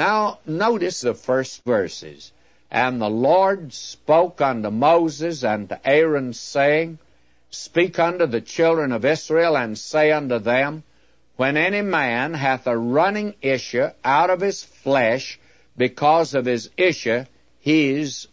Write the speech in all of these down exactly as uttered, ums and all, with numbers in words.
Now, notice the first verses. And the Lord spoke unto Moses and to Aaron, saying, Speak unto the children of Israel, and say unto them, When any man hath a running issue out of his flesh, because of his issue, he is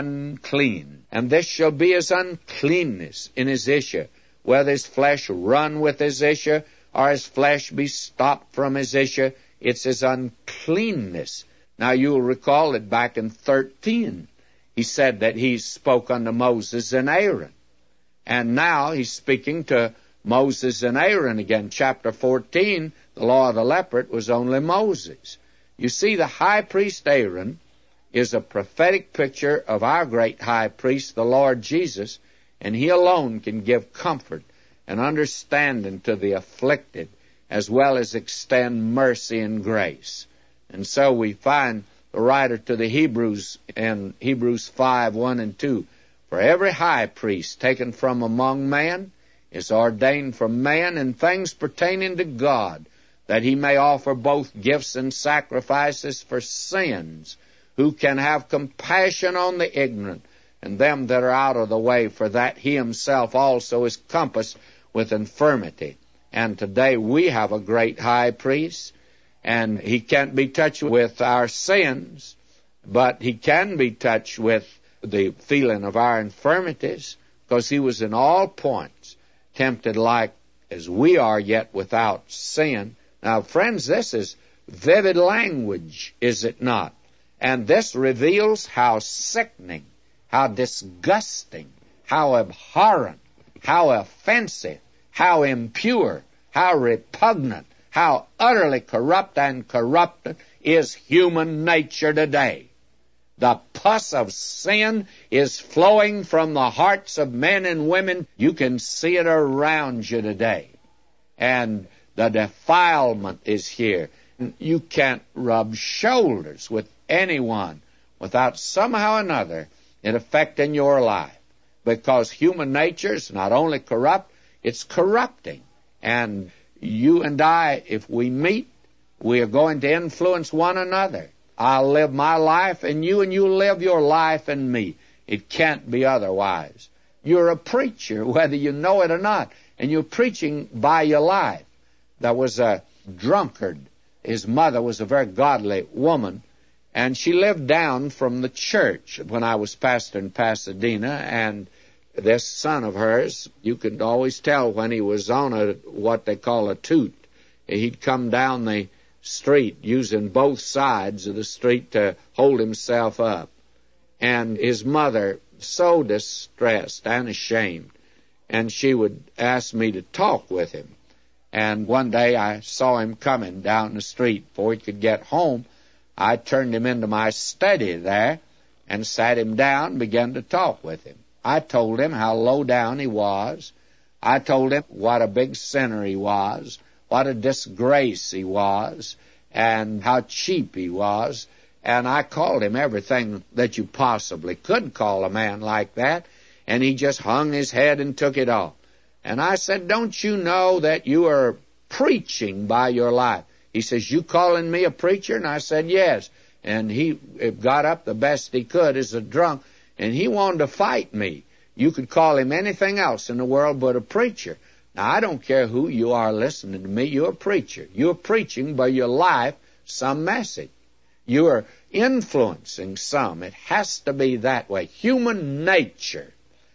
unclean. And this shall be his uncleanness in his issue, whether his flesh run with his issue, or his flesh be stopped from his issue, it's his uncleanness. Now, you'll recall that back in thirteen, he said that he spoke unto Moses and Aaron. And now he's speaking to Moses and Aaron again. Chapter fourteen, the law of the leopard, was only Moses. You see, the high priest Aaron is a prophetic picture of our great high priest, the Lord Jesus, and he alone can give comfort and understanding to the afflicted, as well as extend mercy and grace. And so we find the writer to the Hebrews in Hebrews five, one and two, For every high priest taken from among men is ordained from man in things pertaining to God, that he may offer both gifts and sacrifices for sins, who can have compassion on the ignorant and them that are out of the way, for that he himself also is compassed with infirmity. And today we have a great high priest, and he can't be touched with our sins, but he can be touched with the feeling of our infirmities, because he was in all points tempted like as we are, yet without sin. Now, friends, this is vivid language, is it not? And this reveals how sickening, how disgusting, how abhorrent, how offensive, how impure, how repugnant, how utterly corrupt and corrupted is human nature today. The pus of sin is flowing from the hearts of men and women. You can see it around you today. And the defilement is here. You can't rub shoulders with anyone without somehow or another it affecting your life. Because human nature is not only corrupt, it's corrupting. And you and I, if we meet, we are going to influence one another. I'll live my life, and you and you live your life in me. It can't be otherwise. You're a preacher, whether you know it or not, and you're preaching by your life. There was a drunkard. His mother was a very godly woman, and she lived down from the church when I was pastor in Pasadena, and this son of hers, you could always tell when he was on a what they call a toot. He'd come down the street using both sides of the street to hold himself up. And his mother, so distressed and ashamed, and she would ask me to talk with him. And one day I saw him coming down the street. Before he could get home, I turned him into my study there and sat him down and began to talk with him. I told him how low down he was. I told him what a big sinner he was, what a disgrace he was, and how cheap he was. And I called him everything that you possibly could call a man like that, and he just hung his head and took it off. And I said, don't you know that you are preaching by your life? He says, you calling me a preacher? And I said, yes. And he got up the best he could as a drunk, and he wanted to fight me. You could call him anything else in the world but a preacher. Now, I don't care who you are listening to me. You're a preacher. You're preaching by your life some message. You are influencing some. It has to be that way. Human nature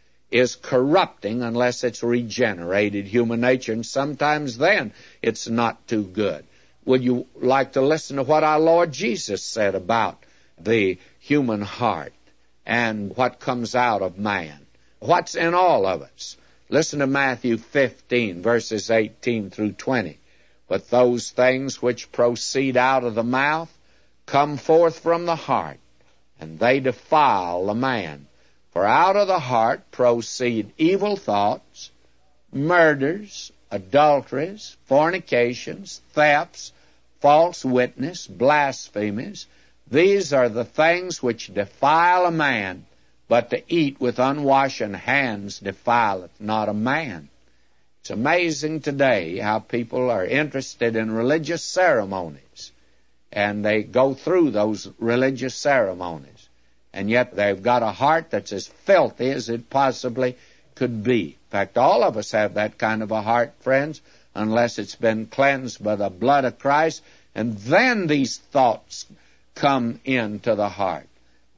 is corrupting unless it's regenerated human nature, and sometimes then it's not too good. Would you like to listen to what our Lord Jesus said about the human heart and what comes out of man? What's in all of us? Listen to Matthew fifteen, verses eighteen through twenty. But those things which proceed out of the mouth come forth from the heart, and they defile the man. For out of the heart proceed evil thoughts, murders, adulteries, fornications, thefts, false witness, blasphemies. These are the things which defile a man, but to eat with unwashen hands defileth not a man. It's amazing today how people are interested in religious ceremonies and they go through those religious ceremonies. And yet they've got a heart that's as filthy as it possibly could be. In fact, all of us have that kind of a heart, friends, unless it's been cleansed by the blood of Christ. And then these thoughts come into the heart.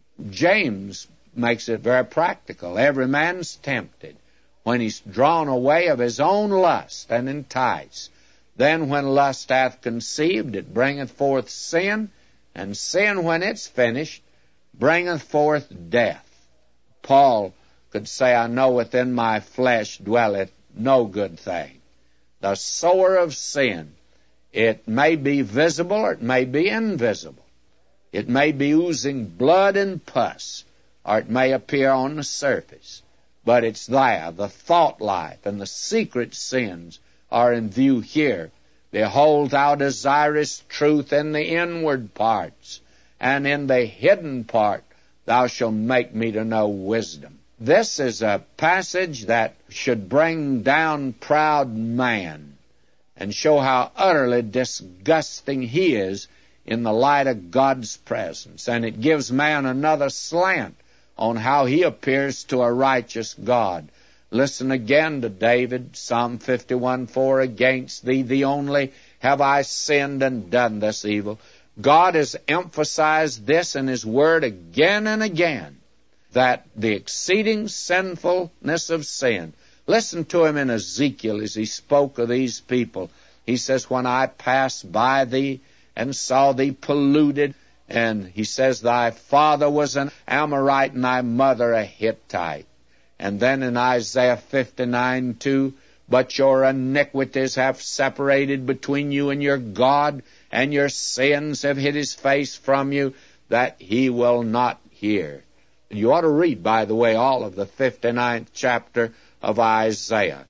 James makes it very practical. Every man's tempted when he's drawn away of his own lust and enticed. Then when lust hath conceived, it bringeth forth sin, and sin, when it's finished, bringeth forth death. Paul could say, I know within my flesh dwelleth no good thing. The sower of sin, it may be visible or it may be invisible. It may be oozing blood and pus, or it may appear on the surface. But it's there. The thought life and the secret sins are in view here. Behold, thou desirest truth in the inward parts, and in the hidden part thou shalt make me to know wisdom. This is a passage that should bring down proud man and show how utterly disgusting he is in the light of God's presence. And it gives man another slant on how he appears to a righteous God. Listen again to David, Psalm fifty-one four, against thee, thee only, have I sinned and done this evil. God has emphasized this in His Word again and again, that the exceeding sinfulness of sin. Listen to Him in Ezekiel as He spoke of these people. He says, when I passed by thee and saw thee polluted, and He says, thy father was an Amorite and thy mother a Hittite. And then in Isaiah fifty-nine two, but your iniquities have separated between you and your God, and your sins have hid His face from you, that He will not hear. You ought to read, by the way, all of the fifty-ninth chapter of Isaiah.